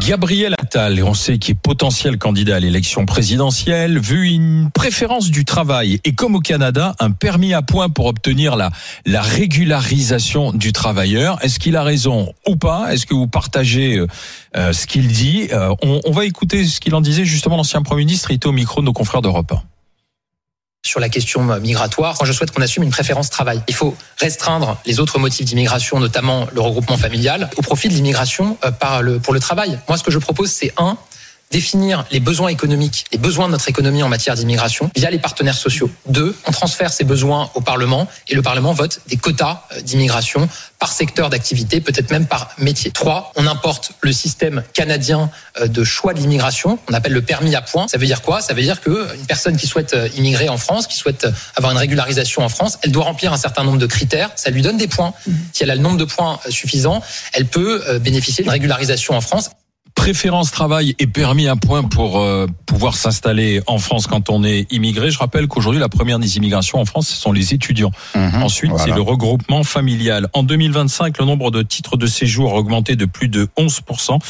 Gabriel Attal, on sait qu'il est potentiel candidat à l'élection présidentielle, vu une préférence du travail et comme au Canada, un permis à points pour obtenir la régularisation du travailleur. Est-ce qu'il a raison ou pas? Est-ce que vous partagez ce qu'il dit? On va écouter ce qu'il en disait justement l'ancien Premier ministre. Il était au micro de nos confrères d'Europe 1. Sur la question migratoire, moi je souhaite qu'on assume une préférence travail. Il faut restreindre les autres motifs d'immigration, notamment le regroupement familial, au profit de l'immigration pour le travail. Moi ce que je propose c'est définir les besoins économiques, les besoins de notre économie en matière d'immigration via les partenaires sociaux. 2, on transfère ces besoins au Parlement et le Parlement vote des quotas d'immigration par secteur d'activité, peut-être même par métier. 3, on importe le système canadien de choix de l'immigration, on appelle le permis à points. Ça veut dire quoi? Ça veut dire qu'une personne qui souhaite immigrer en France, qui souhaite avoir une régularisation en France, elle doit remplir un certain nombre de critères, ça lui donne des points. Si elle a le nombre de points suffisant, elle peut bénéficier d'une régularisation en France. Préférence travail et permis à points pour pouvoir s'installer en France quand on est immigré. Je rappelle qu'aujourd'hui, la première des immigrations en France, ce sont les étudiants. Ensuite, voilà. C'est le regroupement familial. En 2025, le nombre de titres de séjour a augmenté de plus de 11%.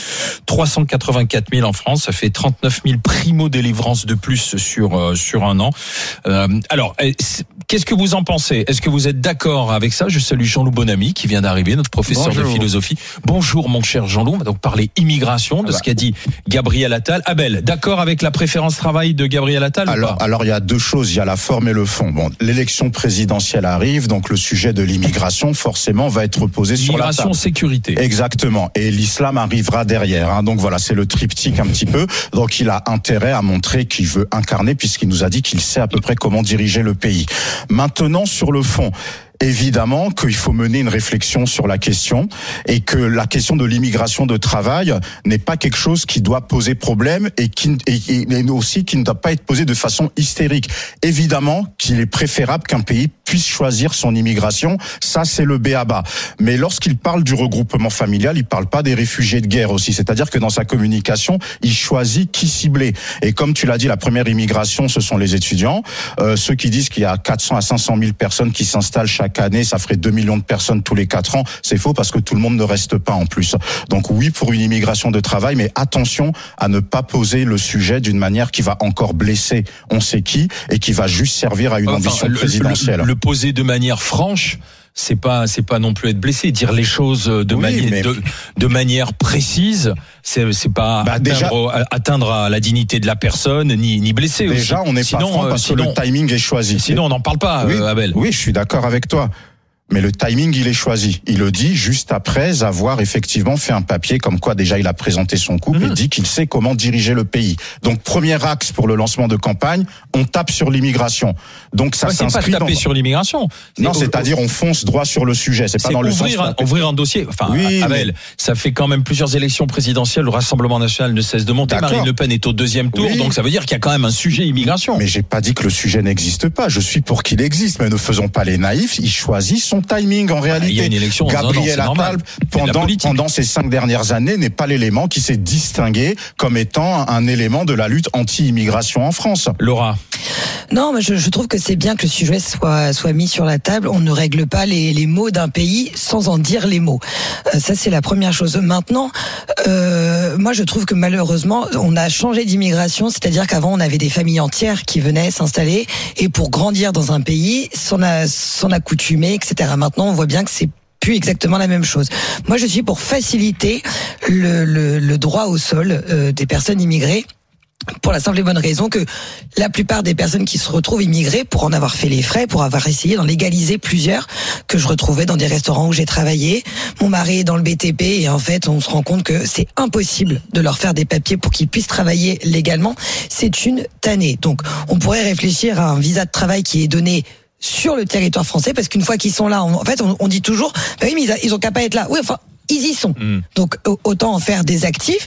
384 000 en France. Ça fait 39 000 primo-délivrances de plus sur un an. Alors, qu'est-ce que vous en pensez? Est-ce que vous êtes d'accord avec ça? Je salue Jean-Loup Bonamy qui vient d'arriver, notre professeur de philosophie. Bonjour mon cher Jean-Loup. On va donc parler immigration, de ce qu'a dit Gabriel Attal. Abel, d'accord avec la préférence travail de Gabriel Attal? Alors il y a deux choses, il y a la forme et le fond. Bon, l'élection présidentielle arrive, donc le sujet de l'immigration forcément va être posé sur la table. Immigration, sécurité. Exactement. Et l'islam arrivera derrière. Donc voilà, c'est le triptyque un petit peu. Donc il a intérêt à montrer qu'il veut incarner puisqu'il nous a dit qu'il sait à peu près comment diriger le pays. Maintenant sur le fond. Évidemment qu'il faut mener une réflexion sur la question et que la question de l'immigration de travail n'est pas quelque chose qui doit poser problème et aussi qui ne doit pas être posé de façon hystérique. Évidemment qu'il est préférable qu'un pays puisse choisir son immigration, ça c'est le b.a.-ba. Mais lorsqu'il parle du regroupement familial, il parle pas des réfugiés de guerre aussi. C'est-à-dire que dans sa communication, il choisit qui cibler. Et comme tu l'as dit, la première immigration, ce sont les étudiants. Ceux qui disent qu'il y a 400 à 500 000 personnes qui s'installent chaque année, ça ferait 2 millions de personnes tous les 4 ans. C'est faux parce que tout le monde ne reste pas en plus. Donc oui, pour une immigration de travail, mais attention à ne pas poser le sujet d'une manière qui va encore blesser on sait qui et qui va juste servir à une ambition présidentielle. Le poser de manière franche, c'est pas non plus être blessé. Dire les choses de manière précise, c'est pas atteindre à la dignité de la personne ni blesser. Déjà, on n'est pas franc parce que le timing est choisi. Sinon, on n'en parle pas, Abel. Oui, je suis d'accord avec toi. Mais le timing, il est choisi. Il le dit juste après avoir effectivement fait un papier comme quoi déjà il a présenté son couple et dit qu'il sait comment diriger le pays. Donc premier axe pour le lancement de campagne, on tape sur l'immigration. Donc ça s'inscrit c'est pas taper sur l'immigration. Non, c'est-à-dire on fonce droit sur le sujet. C'est pas dans le sens ouvrir un dossier. Enfin, oui, Abel, ça fait quand même plusieurs élections présidentielles. Le Rassemblement national ne cesse de monter. D'accord. Marine Le Pen est au deuxième tour, donc ça veut dire qu'il y a quand même un sujet immigration. Mais j'ai pas dit que le sujet n'existe pas. Je suis pour qu'il existe, mais ne faisons pas les naïfs. Il choisit son timing en réalité. Il y a une élection Gabriel Attal, pendant ces 5 dernières années, n'est pas l'élément qui s'est distingué comme étant un élément de la lutte anti-immigration en France. Laura. Non, mais je trouve que c'est bien que le sujet soit mis sur la table. On ne règle pas les mots d'un pays sans en dire les mots. Ça, c'est la première chose. Maintenant, moi, je trouve que malheureusement, on a changé d'immigration. C'est-à-dire qu'avant, on avait des familles entières qui venaient s'installer et pour grandir dans un pays, s'en accoutumer, etc. Maintenant, on voit bien que c'est plus exactement la même chose. Moi, je suis pour faciliter le droit au sol des personnes immigrées. Pour la simple et bonne raison que la plupart des personnes qui se retrouvent immigrées, pour en avoir fait les frais, pour avoir essayé d'en légaliser plusieurs, que je retrouvais dans des restaurants où j'ai travaillé, mon mari est dans le BTP et en fait on se rend compte que c'est impossible de leur faire des papiers pour qu'ils puissent travailler légalement. C'est une tannée. Donc on pourrait réfléchir à un visa de travail qui est donné sur le territoire français, parce qu'une fois qu'ils sont là, on dit toujours, bah oui, mais ils ont qu'à pas être là. Oui, enfin, ils y sont. Donc autant en faire des actifs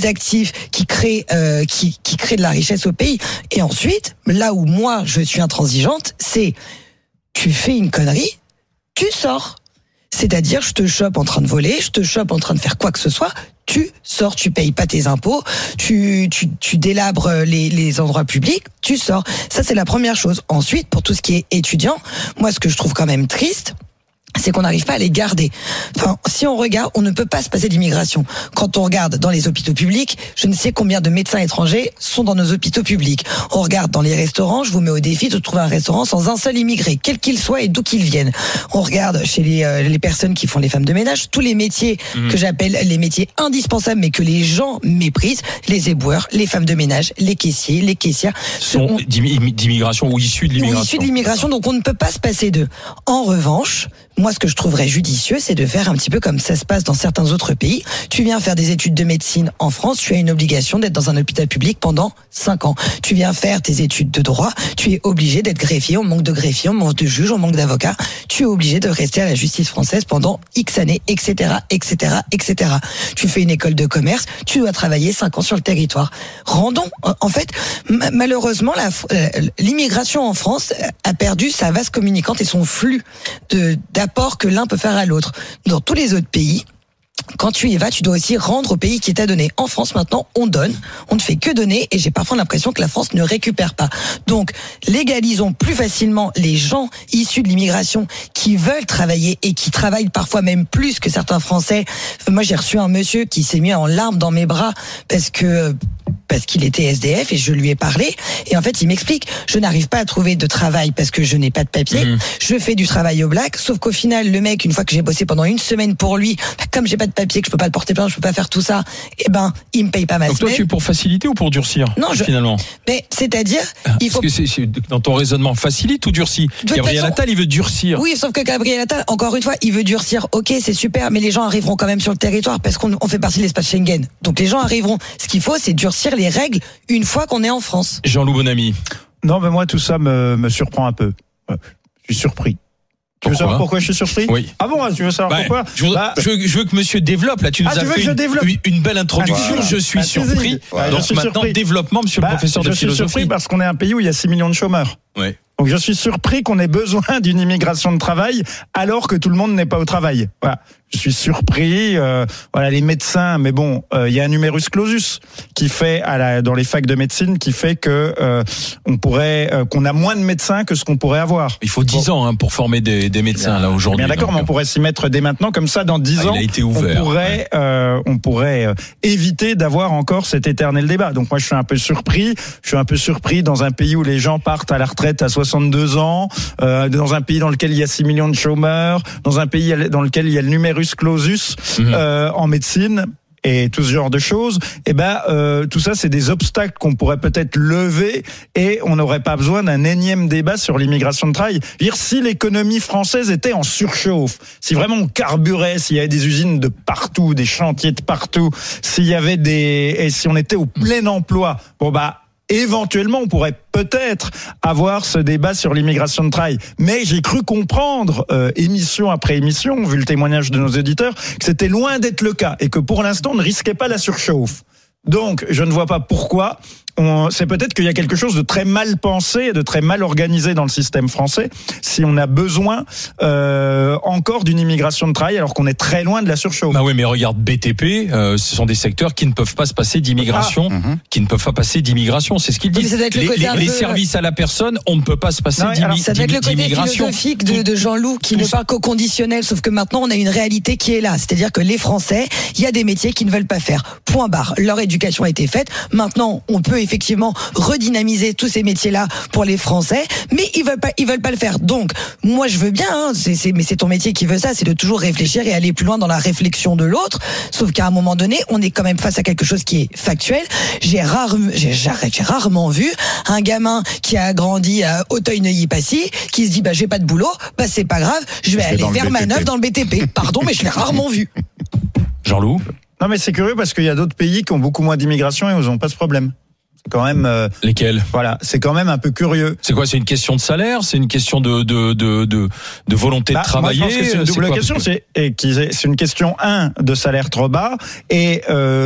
qui créent de la richesse au pays. Et ensuite, là où moi je suis intransigeante, c'est tu fais une connerie, tu sors. C'est-à-dire, je te chope en train de voler, je te chope en train de faire quoi que ce soit, tu sors, tu payes pas tes impôts, tu délabres les endroits publics, tu sors. Ça, c'est la première chose. Ensuite, pour tout ce qui est étudiant, moi, ce que je trouve quand même triste, c'est qu'on n'arrive pas à les garder. Enfin, si on regarde, on ne peut pas se passer d'immigration. Quand on regarde dans les hôpitaux publics, je ne sais combien de médecins étrangers sont dans nos hôpitaux publics. On regarde dans les restaurants, je vous mets au défi de trouver un restaurant sans un seul immigré, quel qu'il soit et d'où qu'il vienne. On regarde chez les personnes qui font les femmes de ménage, tous les métiers que j'appelle les métiers indispensables, mais que les gens méprisent, les éboueurs, les femmes de ménage, les caissiers, les caissières. Sont d'immigration ou issus de l'immigration. Ou issus de l'immigration, donc on ne peut pas se passer d'eux. En revanche, moi, ce que je trouverais judicieux, c'est de faire un petit peu comme ça se passe dans certains autres pays. Tu viens faire des études de médecine en France, tu as une obligation d'être dans un hôpital public pendant 5 ans. Tu viens faire tes études de droit, tu es obligé d'être greffier, on manque de greffier, on manque de juge, on manque d'avocats. Tu es obligé de rester à la justice française pendant X années, etc., etc., etc. Tu fais une école de commerce, tu dois travailler 5 ans sur le territoire. Rendons, en fait, malheureusement, l'immigration en France a perdu sa vase communicante et son flux d'apport que l'un peut faire à l'autre. Dans tous les autres pays, quand tu y vas, tu dois aussi rendre au pays qui t'a donné. En France, maintenant, on donne, on ne fait que donner, et j'ai parfois l'impression que la France ne récupère pas. Donc, légalisons plus facilement les gens issus de l'immigration qui veulent travailler et qui travaillent parfois même plus que certains Français. Moi, j'ai reçu un monsieur qui s'est mis en larmes dans mes bras parce qu'il était SDF et je lui ai parlé. Et en fait, il m'explique, je n'arrive pas à trouver de travail parce que je n'ai pas de papier. Je fais du travail au black, sauf qu'au final, le mec, une fois que j'ai bossé pendant 1 semaine pour lui, comme j'ai pas de papier, que je peux pas le porter plainte, je peux pas faire tout ça, il me paye pas ma semaine. Donc toi, tu es pour faciliter ou pour durcir? Non, finalement. Mais c'est-à-dire, il faut. Parce que c'est dans ton raisonnement, facilite ou durcit? Gabriel Attal, il veut durcir. Oui, sauf que Gabriel Attal, encore une fois, il veut durcir. Ok, c'est super, mais les gens arriveront quand même sur le territoire parce qu'on fait partie de l'espace Schengen. Donc les gens arriveront. Ce qu'il faut, c'est durcir les règles une fois qu'on est en France. Jean-Loup Bonamy. Non, mais moi, tout ça me surprend un peu. Je suis surpris. Tu veux savoir pourquoi je suis surpris? Oui. Ah bon, tu veux savoir pourquoi? Je veux que monsieur développe. Là, tu nous as fait une belle introduction. Je suis surpris. Donc maintenant, développement, monsieur le professeur de philosophie. Je suis surpris parce qu'on est un pays où il y a 6 millions de chômeurs. Oui. Donc je suis surpris qu'on ait besoin d'une immigration de travail alors que tout le monde n'est pas au travail. Voilà. Je suis surpris. Voilà, les médecins, mais bon, il y a un numerus clausus qui fait dans les facs de médecine qui fait que qu'on a moins de médecins que ce qu'on pourrait avoir. Il faut 10 ans pour former des médecins là aujourd'hui. Bien d'accord, mais on pourrait s'y mettre dès maintenant, comme ça, dans 10 ans, il a été ouvert, on pourrait éviter d'avoir encore cet éternel débat. Donc moi, je suis un peu surpris. Je suis un peu surpris dans un pays où les gens partent à la retraite à 62 ans, dans un pays dans lequel il y a 6 millions de chômeurs, dans un pays dans lequel il y a le numerus clausus en médecine et tout ce genre de choses. Tout ça, c'est des obstacles qu'on pourrait peut-être lever et on n'aurait pas besoin d'un énième débat sur l'immigration de travail. Dire, si l'économie française était en surchauffe, si vraiment on carburait, s'il y avait des usines de partout, des chantiers de partout, s'il y avait et si on était au plein emploi, éventuellement, on pourrait peut-être avoir ce débat sur l'immigration de travail. Mais j'ai cru comprendre, émission après émission, vu le témoignage de nos auditeurs, que c'était loin d'être le cas et que pour l'instant, on ne risquait pas la surchauffe. Donc, je ne vois pas pourquoi. C'est peut-être qu'il y a quelque chose de très mal pensé et de très mal organisé dans le système français si on a besoin encore d'une immigration de travail alors qu'on est très loin de la surchauffe. Bah oui, mais regarde BTP, ce sont des secteurs qui ne peuvent pas se passer d'immigration, qui ne peuvent pas passer d'immigration. C'est ce qu'ils disent. Les services à la personne, on ne peut pas se passer d'immigration. Ça doit être le côté philosophique de Jean-Loup qui ne parle qu'au conditionnel, sauf que maintenant on a une réalité qui est là. C'est-à-dire que les Français, il y a des métiers qu'ils ne veulent pas faire. Point barre. Leur éducation a été faite. Maintenant, on peut effectivement redynamiser tous ces métiers-là pour les Français, mais ils veulent pas le faire. Donc, moi, je veux bien, mais c'est ton métier qui veut ça, c'est de toujours réfléchir et aller plus loin dans la réflexion de l'autre. Sauf qu'à un moment donné, on est quand même face à quelque chose qui est factuel. J'ai rarement vu un gamin qui a grandi à Auteuil-Neuilly-Passy, qui se dit, j'ai pas de boulot, c'est pas grave, je vais aller faire manœuvre dans le BTP. Pardon, mais je l'ai rarement vu. Jean-Loup? Non, mais c'est curieux parce qu'il y a d'autres pays qui ont beaucoup moins d'immigration et ils n'ont pas ce problème. C'est quand même lesquels? Voilà, c'est quand même un peu curieux. C'est quoi? C'est une question de salaire? C'est une question de volonté de travailler? Moi, je pense que c'est une double question. C'est une question 1 de salaire trop bas et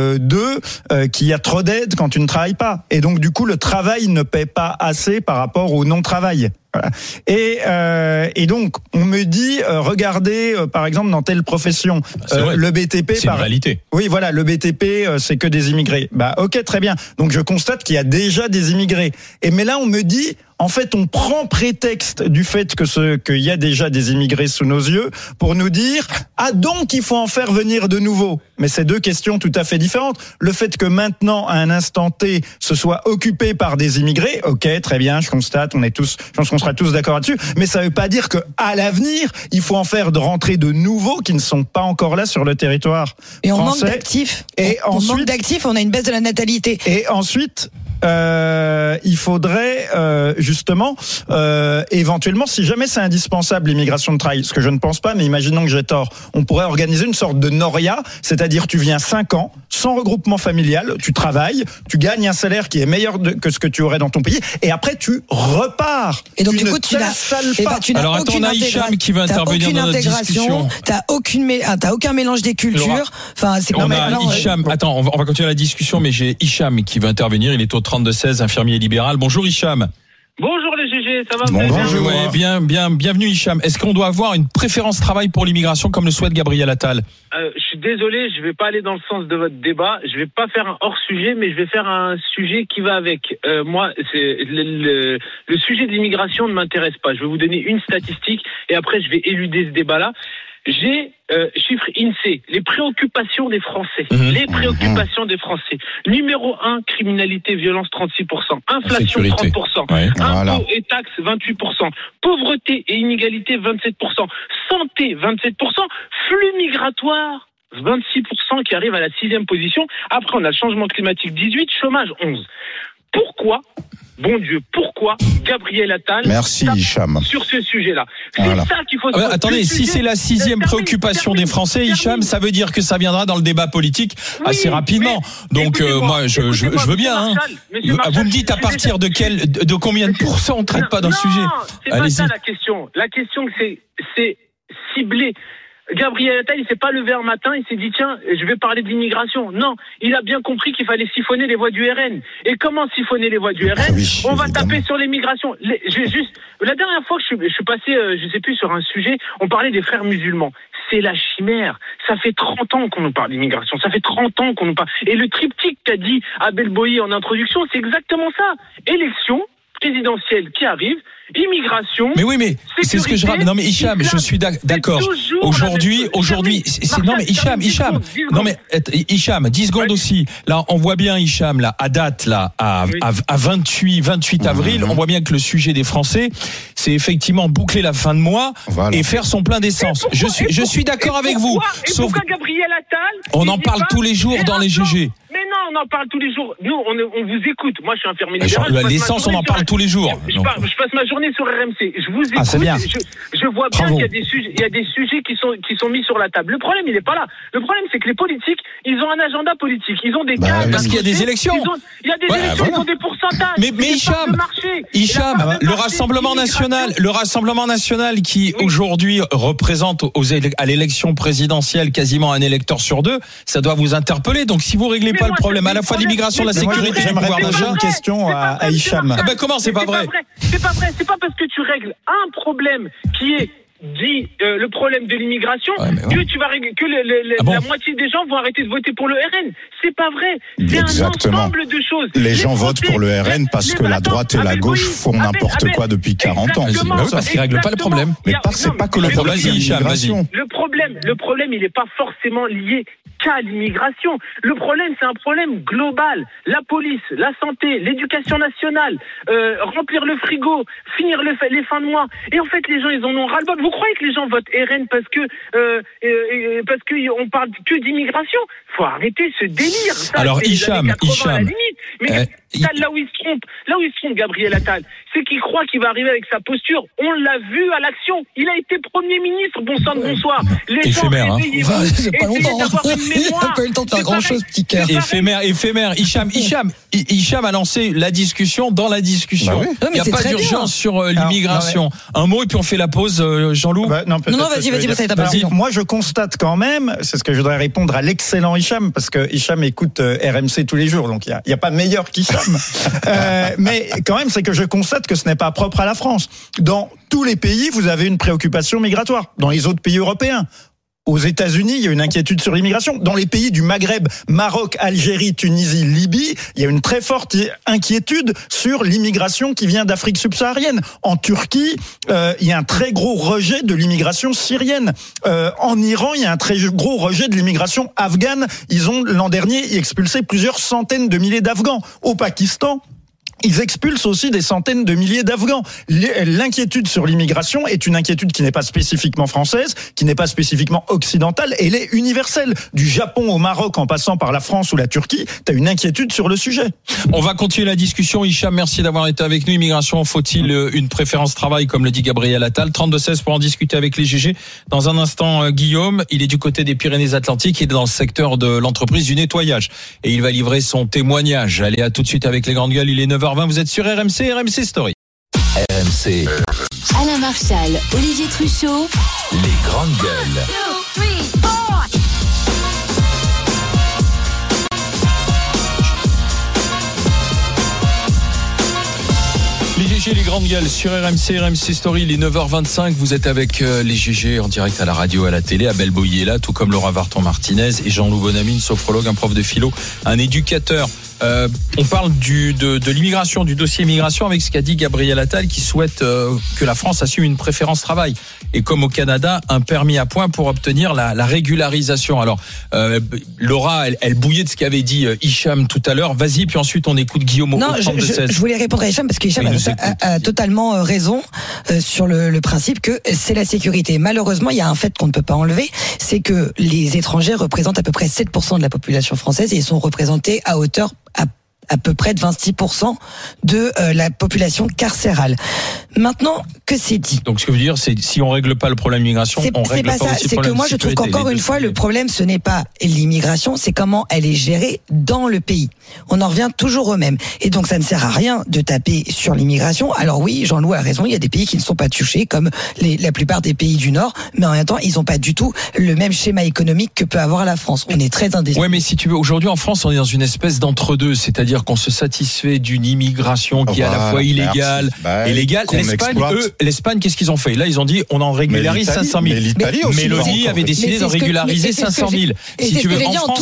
2 qu'il y a trop d'aide quand tu ne travailles pas. Et donc du coup le travail ne paie pas assez par rapport au non-travail. Voilà. Et donc on me dit regardez par exemple dans telle profession le BTP c'est une réalité. Oui, voilà, le BTP c'est que des immigrés. OK, très bien. Donc je constate qu'il y a déjà des immigrés. Mais là on me dit En fait, on prend prétexte du fait qu'il y a déjà des immigrés sous nos yeux pour nous dire donc il faut en faire venir de nouveaux. Mais c'est deux questions tout à fait différentes. Le fait que maintenant, à un instant T, ce soit occupé par des immigrés, ok, très bien, je constate, je pense qu'on sera tous d'accord là-dessus, mais ça veut pas dire que à l'avenir, il faut en faire de rentrer de nouveaux qui ne sont pas encore là sur le territoire et on français. Manque d'actifs. Et on ensuite, manque d'actifs, on a une baisse de la natalité. Et ensuite, il faudrait justement éventuellement, si jamais c'est indispensable l'immigration de travail, ce que je ne pense pas, mais imaginons que j'ai tort, on pourrait organiser une sorte de Noria, c'est-à-dire tu viens 5 ans sans regroupement familial, tu travailles, tu gagnes un salaire qui est meilleur que ce que tu aurais dans ton pays, et après tu repars. Et donc du coup tu n'as alors attends, on a Hicham qui va intervenir dans notre discussion. T'as aucun mélange des cultures. Enfin, c'est on a Hicham. Attends, on va continuer la discussion, mais j'ai Hicham qui va intervenir. Il est au 32-16, infirmier libéral. Bonjour Hicham. Bonjour les GG, ça va? Bonjour. Ouais, bienvenue Hicham. Est-ce qu'on doit avoir une préférence travail pour l'immigration comme le souhaite Gabriel Attal? Je suis désolé, je vais pas aller dans le sens de votre débat. Je vais pas faire un hors-sujet, mais je vais faire un sujet qui va avec. Moi, c'est le sujet de l'immigration ne m'intéresse pas. Je vais vous donner une statistique et après je vais éluder ce débat-là. J'ai chiffre INSEE, les préoccupations des Français. Les préoccupations des Français. Numéro 1, criminalité, violence 36%, inflation 30%, ouais, impôts et taxes 28%, pauvreté et inégalité 27%, santé 27%, flux migratoire 26% qui arrive à la 6e position. Après, on a le changement climatique 18, chômage 11. Pourquoi, bon Dieu, pourquoi Gabriel Attal sur ce sujet-là? C'est ça qu'il faut savoir. Attendez, si c'est la 6e préoccupation des Français, Hicham, ça veut dire que ça viendra dans le débat politique assez rapidement. Donc moi, je veux bien. Hein. Vous me dites à partir de combien de pourcents on ne traite pas d'un sujet? C'est pas ça la question. La question, c'est ciblé. Gabriel Attal, il s'est pas levé un matin, il s'est dit tiens, je vais parler de l'immigration. Non, il a bien compris qu'il fallait siphonner les voix du RN. Et comment siphonner les voix du RN? On va taper sur l'immigration. La dernière fois que je suis passé, je sais plus, sur un sujet, on parlait des frères musulmans. C'est la chimère. Ça fait 30 ans qu'on nous parle d'immigration. Ça fait 30 ans qu'on nous parle. Et le triptyque qu'a dit Abel Boye en introduction, c'est exactement ça. Élection présidentielle qui arrive, immigration. Mais oui, mais c'est ce que je rappelle. Non, mais Hicham, je suis d'accord. Aujourd'hui, non, mais Hicham. Non, mais Hicham, 10 secondes aussi. Là, on voit bien Hicham, là, à date, là, à 28 avril, on voit bien que le sujet des Français, c'est effectivement boucler la fin de mois et faire son plein d'essence. Je suis d'accord avec vous. Sauf que Gabriel Attal, on en parle tous les jours dans les GG. Mais non, on en parle tous les jours. Nous, on vous écoute. Moi, je suis infirmier libéral. L'essence, on en parle tous les jours. Je passe ma journée sur RMC. Je vous écoute. C'est bien. Je vois bien qu'il y a des sujets qui sont mis sur la table. Le problème, il n'est pas là. Le problème, c'est que les politiques, ils ont un agenda politique. Ils ont des cas. Parce qu'il y a des élections. Il y a des élections, ils ont des pourcentages. Mais Hicham, le Rassemblement national qui aujourd'hui représente à l'élection présidentielle quasiment un électeur sur 2, ça doit vous interpeller. Donc si vous réglez pas le problème à la fois de l'immigration, de la sécurité, j'aimerais poser une question à Hicham. Comment c'est pas vrai? C'est pas vrai. C'est pas parce que tu règles un problème qui est dit le problème de l'immigration que tu vas régler, que la moitié des gens vont arrêter de voter pour le RN. C'est pas vrai. C'est un ensemble de choses. Les gens votent pour le RN parce que la droite et la gauche font n'importe quoi depuis 40 ans. Parce qu'ils règlent pas le problème. Mais c'est pas que le problème de l'immigration. Le problème, il est pas forcément lié qu'à l'immigration. Le problème, c'est un problème global. La police, la santé, l'éducation nationale, remplir le frigo, finir les fins de mois. Et en fait, les gens, ils en ont ras-le-bol. Vous croyez que les gens votent RN parce que on parle que d'immigration? Faut arrêter ce délire. Ça, alors Hicham, mais là où il se trompe, Gabriel Attal, c'est qu'il croit qu'il va arriver avec sa posture. On l'a vu à l'action. Il a été Premier ministre. Bon sang de bonsoir. Les gens, c'est pas longtemps. Il n'a pas eu le temps de faire grand chose, petit cœur. Éphémère. Hicham a lancé la discussion dans la discussion. Il n'y a pas d'urgence sur l'immigration. Un mot et puis on fait la pause, Jean-Loup. Non, vas-y. Moi, je constate quand même, c'est ce que je voudrais répondre à l'excellent Hicham, parce que Hicham écoute RMC tous les jours, donc il n'y a pas meilleur qu'Hicham. Mais quand même, c'est que je constate que ce n'est pas propre à la France. Dans tous les pays, vous avez une préoccupation migratoire. Dans les autres pays européens, Aux États-Unis, il y a une inquiétude sur l'immigration. Dans les pays du Maghreb, Maroc, Algérie, Tunisie, Libye, il y a une très forte inquiétude sur l'immigration qui vient d'Afrique subsaharienne. En Turquie, il y a un très gros rejet de l'immigration syrienne. En Iran, il y a un très gros rejet de l'immigration afghane. Ils ont, l'an dernier, expulsé plusieurs centaines de milliers d'Afghans. Au Pakistan, ils expulsent aussi des centaines de milliers d'Afghans. L'inquiétude sur l'immigration est une inquiétude qui n'est pas spécifiquement française, qui n'est pas spécifiquement occidentale, elle est universelle. Du Japon au Maroc, en passant par la France ou la Turquie, t'as une inquiétude sur le sujet. On va continuer la discussion. Hicham, merci d'avoir été avec nous. Immigration, faut-il une préférence travail, comme le dit Gabriel Attal? 32-16 pour en discuter avec les GG. Dans un instant, Guillaume, il est du côté des Pyrénées-Atlantiques, il est dans le secteur de l'entreprise du nettoyage. Et il va livrer son témoignage. Allez, à tout de suite avec les grandes gueules. Il est 9h20, vous êtes sur RMC, RMC Story. RMC. Alain Marchal, Olivier Truchot. Les grandes gueules. 2, 3, 4. Les GG, les grandes gueules sur RMC, RMC Story, il est 9h25, vous êtes avec les GG en direct à la radio, à la télé, Abel Boyer est là, tout comme Laura Varton-Martinez et Jean-Loup Bonamy, une sophrologue, un prof de philo, un éducateur. On parle de l'immigration, du dossier immigration avec ce qu'a dit Gabriel Attal qui souhaite que la France assume une préférence travail. Et comme au Canada, un permis à points pour obtenir la régularisation. Alors, Laura, elle bouillait de ce qu'avait dit Hicham tout à l'heure. Vas-y, puis ensuite on écoute Guillaume au 32-16. Je voulais répondre à Hicham parce que Hicham a totalement raison sur le principe que c'est la sécurité. Malheureusement, il y a un fait qu'on ne peut pas enlever, c'est que les étrangers représentent à peu près 7% de la population française et ils sont représentés à hauteur à peu près de 26% de la population carcérale. Maintenant que c'est dit. Donc ce que veut dire, c'est si on règle pas le problème d'immigration, on règle pas aussi le problème de sécurité. C'est que moi je trouve qu'encore une fois, le problème ce n'est pas l'immigration, c'est comment elle est gérée dans le pays. On en revient toujours au même. Et donc ça ne sert à rien de taper sur l'immigration. Alors oui, Jean-Loup a raison, il y a des pays qui ne sont pas touchés, comme la plupart des pays du Nord, mais en même temps, ils n'ont pas du tout le même schéma économique que peut avoir la France. On est très indécis. Ouais, mais si tu veux, aujourd'hui en France, on est dans une espèce d'entre-deux, c'est-à-dire qu'on se satisfait d'une immigration qui est à la fois illégale et légale. L'Espagne, qu'est-ce qu'ils ont fait? Là, ils ont dit, on en régularise 500 000. Mais l'Italie aussi. Mélanie avait décidé d'en régulariser 500 000. Si tu veux, en France,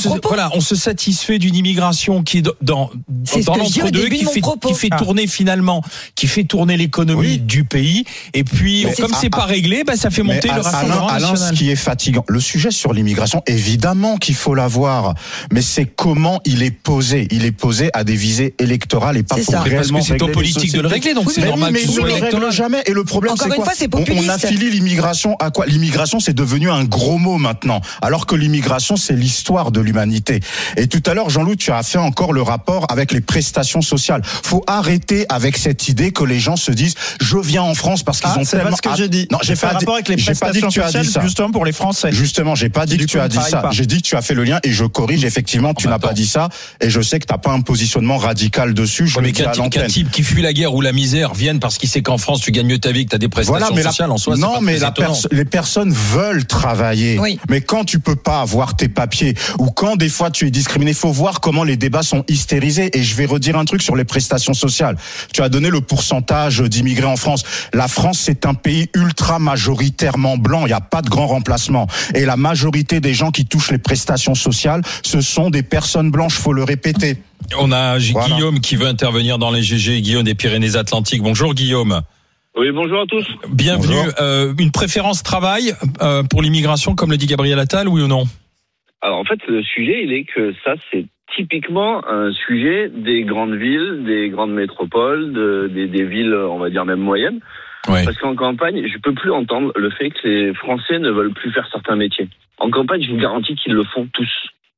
on se satisfait d'une immigration qui est dans l'entre-deux, qui fait tourner finalement, qui fait tourner l'économie du pays. Et puis, comme c'est pas réglé, ça fait monter le Rassemblement national. Alain, ce qui est fatigant, le sujet sur l'immigration, évidemment qu'il faut l'avoir, mais c'est comment il est posé. Il est posé à des visées électorales et pas pour réellement. Parce que c'est aux politiques de le régler, donc c'est normal que ce soit électoral. Jamais. Et le problème, c'est quoi? On affilie l'immigration à quoi? L'immigration, c'est devenu un gros mot maintenant, alors que l'immigration, c'est l'histoire de l'humanité. Et tout à l'heure, Jean-Loup, tu as fait encore le rapport avec les prestations sociales. Faut arrêter avec cette idée que les gens se disent, je viens en France parce qu'ils ont c'est tellement. Pas ce que j'ai dit. Non, j'ai fait un rapport avec les prestations sociales, justement pour les Français. Justement, j'ai pas dit que tu as dit ça. J'ai dit que tu as fait le lien et je corrige. Effectivement, tu n'as pas dit ça. Et je sais que t'as pas un positionnement radical dessus. Je le dis à l'antenne. Qu'un type qui fuit la guerre ou la misère vienne parce qu'il sait qu'en France tu gagnes mieux ta vie, que t'as des prestations sociales en soi. Non, mais les personnes veulent travailler. Oui. Mais quand tu peux pas avoir tes papiers ou quand des fois tu es discriminé, faut voir comment les débats sont hystérisés. Et je vais redire un truc sur les prestations sociales. Tu as donné le pourcentage d'immigrés en France. La France, c'est un pays ultra majoritairement blanc. Il n'y a pas de grand remplacement. Et la majorité des gens qui touchent les prestations sociales, ce sont des personnes blanches. Faut le répéter. On a Guillaume qui veut intervenir dans les GG. Guillaume des Pyrénées-Atlantiques. Bonjour Guillaume. Oui, bonjour à tous. Bienvenue. Une préférence travail pour l'immigration, comme le dit Gabriel Attal, oui ou non? Alors en fait, le sujet, il est que ça, c'est typiquement un sujet des grandes villes, des grandes métropoles, des villes, on va dire même moyennes. Ouais. Parce qu'en campagne, je peux plus entendre le fait que les Français ne veulent plus faire certains métiers. En campagne, je vous garantis qu'ils le font tous.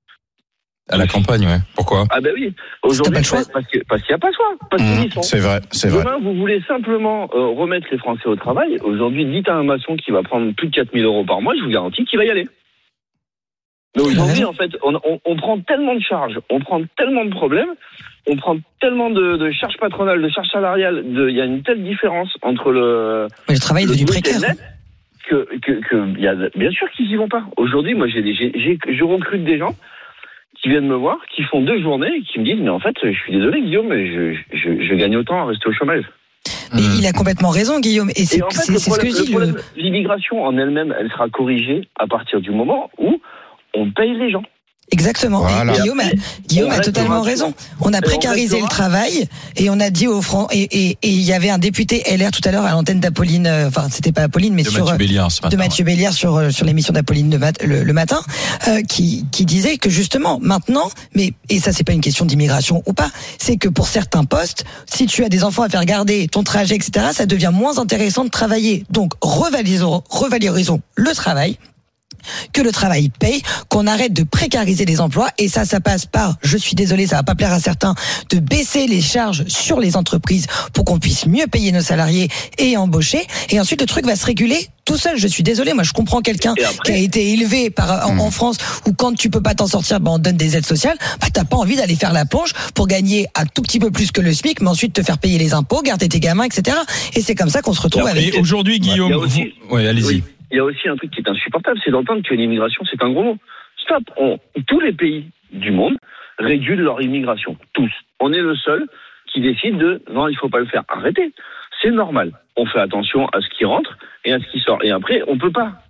À la campagne, ouais. Pourquoi? Ah ben oui. Aujourd'hui, parce qu'il n'y a pas le choix. Parce qu'ils y sont. C'est vrai, c'est vrai. Demain, vous voulez simplement remettre les Français au travail. Aujourd'hui, dites à un maçon qui va prendre plus de 4 000 euros par mois, je vous garantis qu'il va y aller. Mais aujourd'hui, en fait, on prend tellement de charges, on prend tellement de problèmes, on prend tellement de charges patronales, de charges salariales, il y a une telle différence entre le travail est devenu précaire. Que y a, bien sûr qu'ils y vont pas. Aujourd'hui, moi, je recrute des gens qui viennent me voir, qui font 2 journées et qui me disent, mais en fait, je suis désolé, Guillaume, mais je gagne autant à rester au chômage. Mais il a complètement raison, Guillaume. Et c'est en fait, ce que je dis. L'immigration en elle-même, elle sera corrigée à partir du moment où on paye les gens. Exactement. Voilà. Guillaume a totalement raison. On a précarisé le travail et on a dit aux Français, et il y avait un député LR tout à l'heure à l'antenne d'Apolline, enfin c'était pas Apolline mais de Mathieu Béliard sur l'émission d'Apolline le matin, qui disait que justement maintenant, et ça c'est pas une question d'immigration ou pas, c'est que pour certains postes, si tu as des enfants à faire garder, ton trajet, etc., ça devient moins intéressant de travailler. Donc revalorisons le travail, que le travail paye, qu'on arrête de précariser les emplois, et ça passe par, je suis désolé, ça va pas plaire à certains, de baisser les charges sur les entreprises pour qu'on puisse mieux payer nos salariés et embaucher, et ensuite le truc va se réguler tout seul. Je suis désolé, moi je comprends quelqu'un qui a été élevé en France, où quand tu peux pas t'en sortir, on donne des aides sociales, t'as pas envie d'aller faire la plonge pour gagner un tout petit peu plus que le SMIC, mais ensuite te faire payer les impôts, garder tes gamins, etc. Et c'est comme ça qu'on se retrouve avec... Et aujourd'hui, Guillaume, allez-y. Oui. Il y a aussi un truc qui est insupportable, c'est d'entendre que l'immigration, c'est un gros mot. Stop. Tous les pays du monde régulent leur immigration. Tous. On est le seul qui décide non, il faut pas le faire. Arrêtez. C'est normal. On fait attention à ce qui rentre et à ce qui sort. Et après, on peut pas.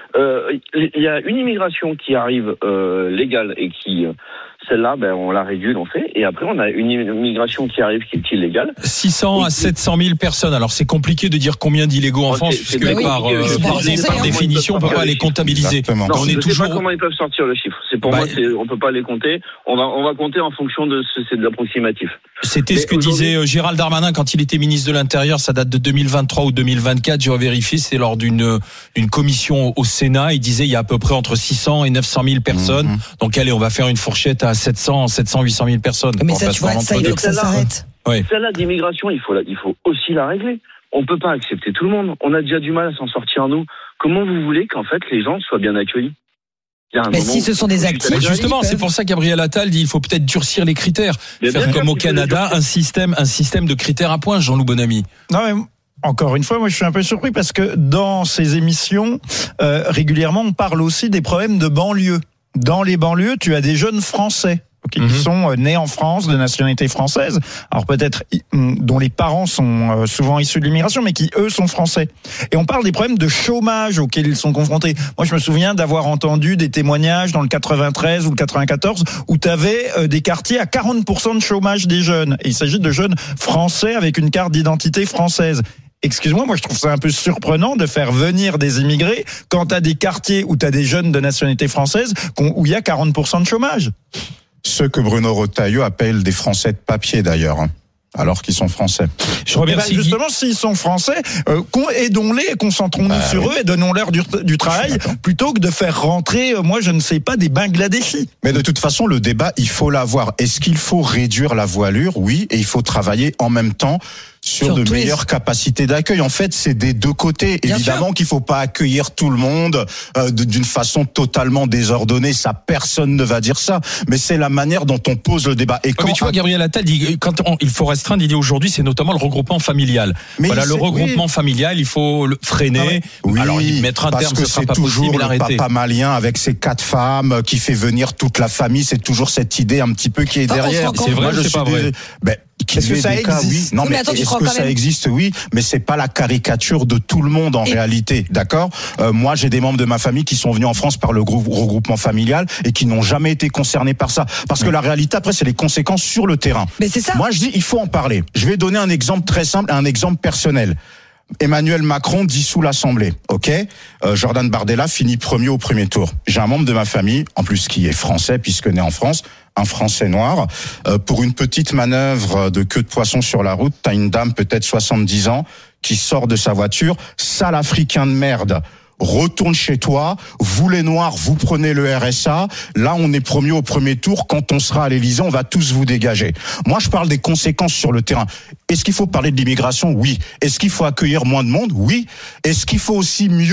Il y a une immigration qui arrive légale et qui... Celle-là, on la régule, on fait. Et après, on a une immigration qui arrive qui est illégale. 600 à 700 000 personnes. Alors, c'est compliqué de dire combien d'illégaux en France, puisque par définition, on peut pas les comptabiliser. Non, on est toujours... sais pas comment ils peuvent sortir le chiffre. C'est pour moi, on peut pas les compter. On va compter en fonction c'est de l'approximatif. C'était ce que disait Gérald Darmanin quand il était ministre de l'Intérieur. Ça date de 2023 ou 2024. J'ai vérifié. C'est lors d'une commission au Sénat. Il disait il y a à peu près entre 600 et 900 000 personnes. Donc, allez, on va faire une fourchette à 800 000 personnes. Mais ça, tu vois, ça, il faut que ça s'arrête. Celle-là d'immigration, il faut aussi la régler. On peut pas accepter tout le monde. On a déjà du mal à s'en sortir, nous. Comment vous voulez qu'en fait, les gens soient bien accueillis? Mais si ce sont des actifs. Justement, c'est pour ça que Gabriel Attal dit il faut peut-être durcir les critères. Faire comme au Canada, un système de critères à points, Jean-Loup Bonamy. Non, mais encore une fois, moi je suis un peu surpris parce que dans ces émissions, régulièrement, on parle aussi des problèmes de banlieue. Dans les banlieues, tu as des jeunes Français qui sont nés en France, de nationalité française, alors peut-être dont les parents sont souvent issus de l'immigration, mais qui, eux, sont français. Et on parle des problèmes de chômage auxquels ils sont confrontés. Moi, je me souviens d'avoir entendu des témoignages dans le 93 ou le 94 où tu avais des quartiers à 40% de chômage des jeunes. Et il s'agit de jeunes français avec une carte d'identité française. Excuse-moi, moi je trouve ça un peu surprenant de faire venir des immigrés quand tu as des quartiers où tu as des jeunes de nationalité française où il y a 40% de chômage. Ceux que Bruno Retailleau appelle des Français de papier d'ailleurs, alors qu'ils sont français. Je remercie. Justement, s'ils sont français, aidons-les et concentrons-nous sur eux et donnons-leur du travail plutôt que de faire rentrer, moi je ne sais pas, des Bangladeshis. Mais de toute façon, le débat, il faut l'avoir. Est-ce qu'il faut réduire la voilure? Oui, et il faut travailler en même temps sur de meilleures capacités d'accueil. En fait, c'est des deux côtés. Bien évidemment sûr qu'il faut pas accueillir tout le monde d'une façon totalement désordonnée. Ça, personne ne va dire ça. Mais c'est la manière dont on pose le débat. Et mais tu vois, Gabriel Attal dit il faut restreindre. Il dit aujourd'hui, c'est notamment le regroupement familial. Mais voilà, le regroupement familial, il faut le freiner. Oui, alors il mettre un terme, parce que ce sera c'est pas toujours possible, le papa malien avec ses 4 femmes qui fait venir toute la famille. C'est toujours cette idée un petit peu qui est derrière. C'est vrai, c'est pas vrai. Est-ce que ça existe? Non, mais est-ce que ça existe? Oui, mais c'est pas la caricature de tout le monde en réalité, d'accord? Moi, j'ai des membres de ma famille qui sont venus en France par le regroupement familial et qui n'ont jamais été concernés par ça. Parce que la réalité, après, c'est les conséquences sur le terrain. Mais c'est ça. Moi, je dis, il faut en parler. Je vais donner un exemple très simple, un exemple personnel. Emmanuel Macron dissout l'Assemblée, ok? Jordan Bardella finit premier au premier tour. J'ai un membre de ma famille, en plus qui est français puisque né en France, un Français noir. Pour une petite manœuvre de queue de poisson sur la route, t'as une dame peut-être 70 ans qui sort de sa voiture, sale africain de merde. Retourne chez toi, vous les Noirs, vous prenez le RSA, là on est premier au premier tour, quand on sera à l'Élysée, on va tous vous dégager. Moi je parle des conséquences sur le terrain. Est-ce qu'il faut parler de l'immigration? Oui. Est-ce qu'il faut accueillir moins de monde? Oui. Est-ce qu'il faut aussi mieux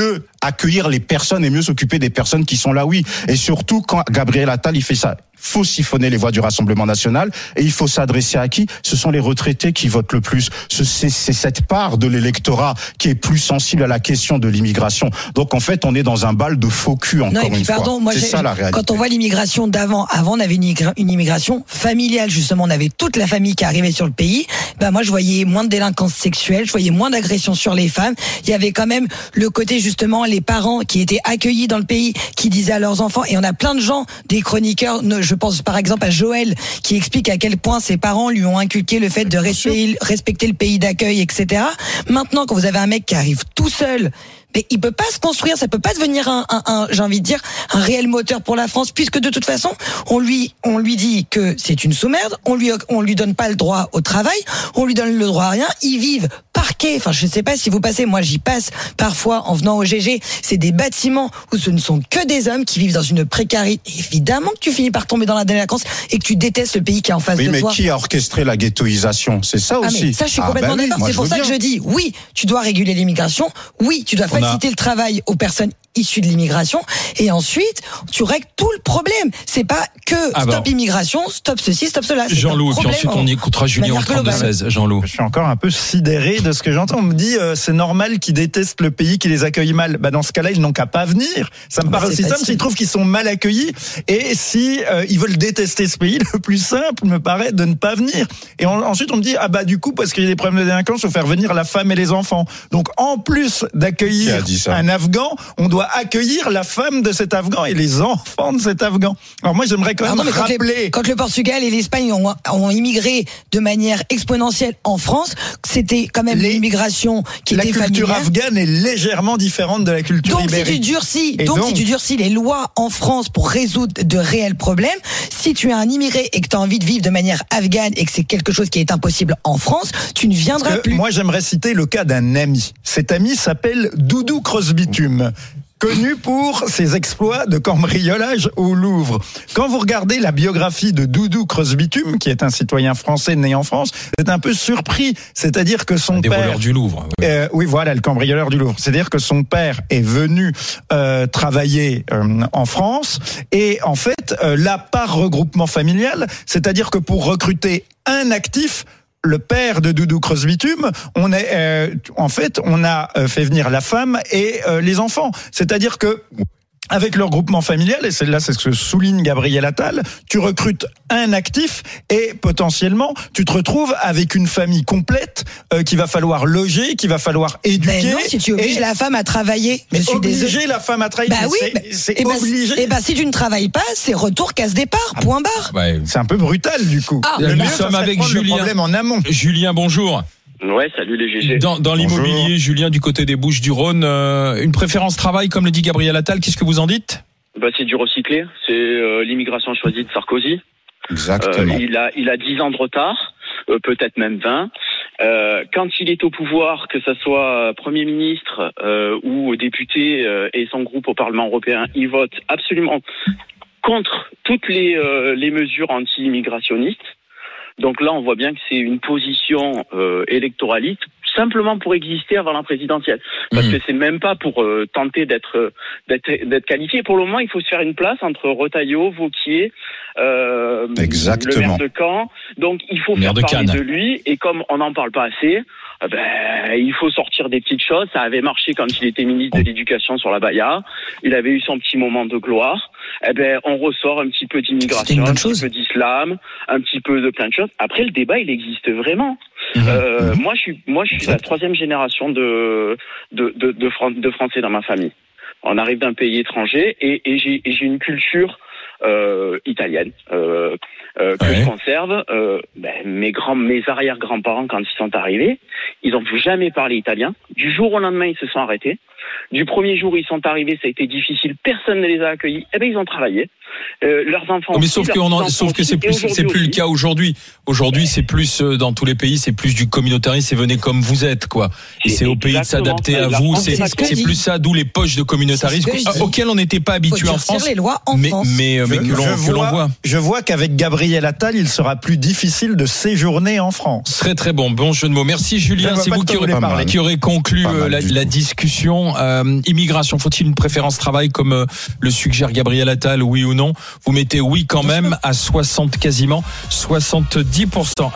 accueillir les personnes et mieux s'occuper des personnes qui sont là, oui. Et surtout, quand Gabriel Attal, il fait ça. Faut siphonner les voix du Rassemblement national et il faut s'adresser à qui? Ce sont les retraités qui votent le plus. C'est cette part de l'électorat qui est plus sensible à la question de l'immigration. Donc en fait, on est dans un bal de faux cul encore une fois. Moi, c'est ça la réalité. Quand on voit l'immigration avant on avait une immigration familiale justement. On avait toute la famille qui arrivait sur le pays. Moi, je voyais moins de délinquance sexuelle, je voyais moins d'agressions sur les femmes. Il y avait quand même le côté justement les parents qui étaient accueillis dans le pays, qui disaient à leurs enfants. Et on a plein de gens, des chroniqueurs. Je pense par exemple à Joël qui explique à quel point ses parents lui ont inculqué le fait de respecter le pays d'accueil, etc. Maintenant, quand vous avez un mec qui arrive tout seul, mais il peut pas se construire, ça peut pas devenir j'ai envie de dire, un réel moteur pour la France, puisque de toute façon, on lui dit que c'est une sous-merde, on lui donne pas le droit au travail, on lui donne le droit à rien, ils vivent parqués. Enfin, je sais pas si vous passez, moi j'y passe parfois en venant au GG, c'est des bâtiments où ce ne sont que des hommes qui vivent dans une précarité. Évidemment que tu finis par tomber dans la délinquance et que tu détestes le pays qui est en face de toi. Oui, mais qui a orchestré la ghettoisation? C'est ça aussi. Mais ça, je suis complètement d'accord. C'est pour ça que je dis, oui, tu dois réguler l'immigration, oui, tu dois faciliter le travail aux personnes issues de l'immigration, et ensuite tu règles tout le problème. C'est pas que stop immigration, stop ceci, stop cela. Jean-Loup, et puis ensuite on écoutera Julien au 32-16. Jean-Loup. Je suis encore un peu sidéré de ce que j'entends. On me dit c'est normal qu'ils détestent le pays, qu'ils les accueillent mal. Dans ce cas-là, ils n'ont qu'à pas venir. Ça me paraît aussi simple s'ils trouvent qu'ils sont mal accueillis, et si ils veulent détester ce pays, le plus simple me paraît de ne pas venir. Et ensuite on me dit du coup, parce qu'il y a des problèmes de délinquance, il faut faire venir la femme et les enfants. Donc en plus d'accueillir un Afghan, on doit accueillir la femme de cet Afghan et les enfants de cet Afghan. Alors moi, j'aimerais quand même rappeler... Quand le Portugal et l'Espagne ont immigré de manière exponentielle en France, c'était quand même l'immigration qui était familiale. La culture afghane est légèrement différente de la culture ibérique. Si tu durcis les lois en France pour résoudre de réels problèmes, si tu es un immigré et que tu as envie de vivre de manière afghane et que c'est quelque chose qui est impossible en France, tu ne viendras plus. Moi, j'aimerais citer le cas d'un ami. Cet ami s'appelle Doudou Crosbitume, connu pour ses exploits de cambriolage au Louvre. Quand vous regardez la biographie de Doudou Crosbitume, qui est un citoyen français né en France, vous êtes un peu surpris. C'est-à-dire que son père... Des voleurs du Louvre. Oui, voilà, le cambrioleur du Louvre. C'est-à-dire que son père est venu travailler en France, et en fait, là, par regroupement familial, c'est-à-dire que pour recruter un actif, le père de Doudou Crosbitume, on a fait venir la femme et les enfants. C'est-à-dire que avec le regroupement familial, et c'est ce que souligne Gabriel Attal, tu recrutes un actif et potentiellement tu te retrouves avec une famille complète qu'il va falloir loger, qu'il va falloir éduquer. Mais non, si tu obliges la femme à travailler. Obliger la femme à travailler, c'est obligé. Si tu ne travailles pas, c'est retour casse-départ, point barre. Ouais. C'est un peu brutal du coup. Nous sommes avec Julien. En amont. Julien, bonjour. Ouais, salut les GG. Dans l'immobilier, Julien, du côté des Bouches-du-Rhône, une préférence travail, comme le dit Gabriel Attal, qu'est-ce que vous en dites? C'est du recyclé, c'est l'immigration choisie de Sarkozy. Exactement. Il a 10 ans de retard, peut-être même 20. Quand il est au pouvoir, que ce soit Premier ministre ou député et son groupe au Parlement européen, il vote absolument contre toutes les mesures anti-immigrationnistes. Donc là, on voit bien que c'est une position électoraliste, simplement pour exister avant la présidentielle. Parce que c'est même pas pour tenter d'être qualifié. Pour le moment, il faut se faire une place entre Retailleau, Wauquiez, le maire de Caen. Donc il faut faire parler de lui. Et comme on n'en parle pas assez, il faut sortir des petites choses. Ça avait marché quand il était ministre de l'Éducation sur la Baïa. Il avait eu son petit moment de gloire. On ressort un petit peu d'immigration, un petit peu d'islam, un petit peu de plein de choses. Après, le débat, il existe vraiment. Moi, je suis la 3e génération de Français dans ma famille. On arrive d'un pays étranger et j'ai une culture italienne que je conserve. Mes arrière-grands-parents, quand ils sont arrivés, ils n'ont jamais parlé italien. Du jour au lendemain, ils se sont arrêtés. Du premier jour où ils sont arrivés, ça a été difficile. Personne ne les a accueillis. Ils ont travaillé. Leurs enfants. Mais sauf que c'est plus le cas aujourd'hui. Aujourd'hui, c'est plus dans tous les pays, c'est plus du communautarisme. C'est venez comme vous êtes, quoi. Et c'est au pays de s'adapter à vous. C'est plus ça, d'où les poches de communautarisme auxquelles on n'était pas habitué en France. Les lois en France. Mais mais que l'on voit. Je vois qu'avec Gabriel Attal, il sera plus difficile de séjourner en France. Très très bon jeu de mots. Merci Julien, c'est vous qui aurez conclu la discussion. Immigration, faut-il une préférence travail comme le suggère Gabriel Attal, oui ou non? Vous mettez oui quand même à 70%.